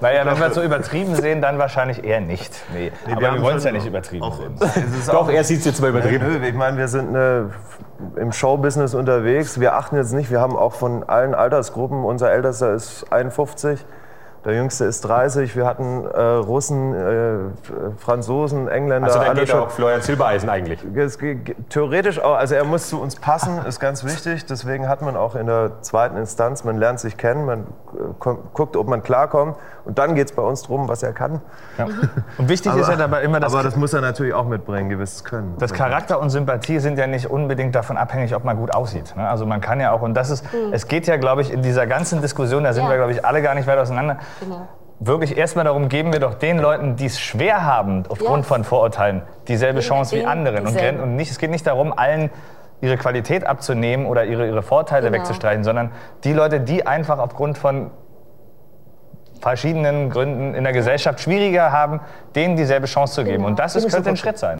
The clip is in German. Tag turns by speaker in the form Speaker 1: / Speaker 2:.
Speaker 1: Naja, wenn wir es so übertrieben sehen, dann wahrscheinlich eher nicht. Nee, aber wir wollen es ja nicht übertrieben sehen.
Speaker 2: Doch, er sieht es jetzt mal übertrieben.
Speaker 3: Ich meine, wir sind im Showbusiness unterwegs. Wir achten jetzt nicht, wir haben auch von allen Altersgruppen, unser Ältester ist 51, der Jüngste ist 30. Wir hatten Russen, Franzosen, Engländer.
Speaker 2: Also dann geht auch Florian Silbereisen eigentlich.
Speaker 3: Theoretisch auch. Also er muss zu uns passen, ist ganz wichtig. Deswegen hat man auch in der zweiten Instanz, man lernt sich kennen, man guckt, ob man klarkommt. Und dann geht es bei uns darum, was er kann.
Speaker 1: Ja. Und wichtig ist ja dabei immer, dass...
Speaker 3: Aber das muss er natürlich auch mitbringen, gewisses Können.
Speaker 1: Das Charakter und Sympathie sind ja nicht unbedingt davon abhängig, ob man gut aussieht. Ne? Also man kann ja auch, und das ist, es geht ja, glaube ich, in dieser ganzen Diskussion, da sind wir, glaube ich, alle gar nicht weit auseinander, wirklich erstmal darum, geben wir doch den Leuten, die es schwer haben, aufgrund von Vorurteilen, dieselbe Chance wie anderen. Und nicht, es geht nicht darum, allen ihre Qualität abzunehmen oder ihre Vorteile wegzustreichen, sondern die Leute, die einfach aufgrund von verschiedenen Gründen in der Gesellschaft schwieriger haben, denen dieselbe Chance zu geben. Und das könnte ein Schritt sein.